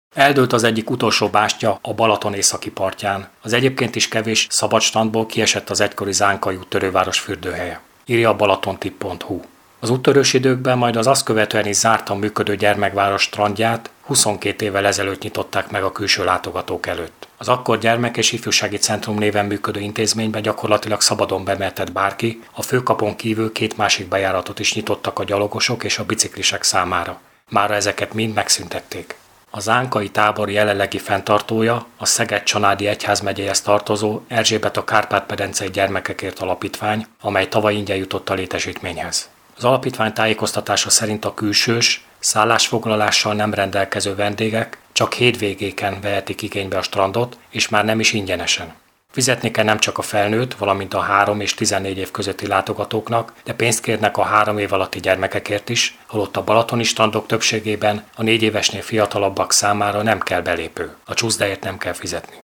Eldőlt az egyik utolsó bástya a Balaton északi partján. Az egyébként is kevés szabad strandból kiesett az egykori Zánkai út törőváros fürdőhelye. Írja a balatontip.hu. Az úttörős időkben, majd az azt követően is zártan működő gyermekváros strandját 22 évvel ezelőtt nyitották meg a külső látogatók előtt. Az akkor Gyermek- és Ifjúsági Centrum néven működő intézménybe gyakorlatilag szabadon bemehetett bárki, a főkapon kívül 2 másik bejáratot is nyitottak a gyalogosok és a biciklisek számára. Mára ezeket mind megszüntették. A zánkai tábor jelenlegi fenntartója a Szeged-Csanádi egyházmegyéhez tartozó Erzsébet a Kárpát-medencei Gyermekekért Alapítvány, amely tavaly ingyen jutott a létesítményhez. Az alapítvány tájékoztatása szerint a külsős, szállásfoglalással nem rendelkező vendégek csak hétvégéken vehetik igénybe a strandot, és már nem is ingyenesen. Fizetni kell nem csak a felnőtt, valamint a 3 és 14 év közötti látogatóknak, de pénzt kérnek a 3 év alatti gyermekekért is, holott a balatoni strandok többségében a 4 évesnél fiatalabbak számára nem kell belépő. A csúszdáért nem kell fizetni.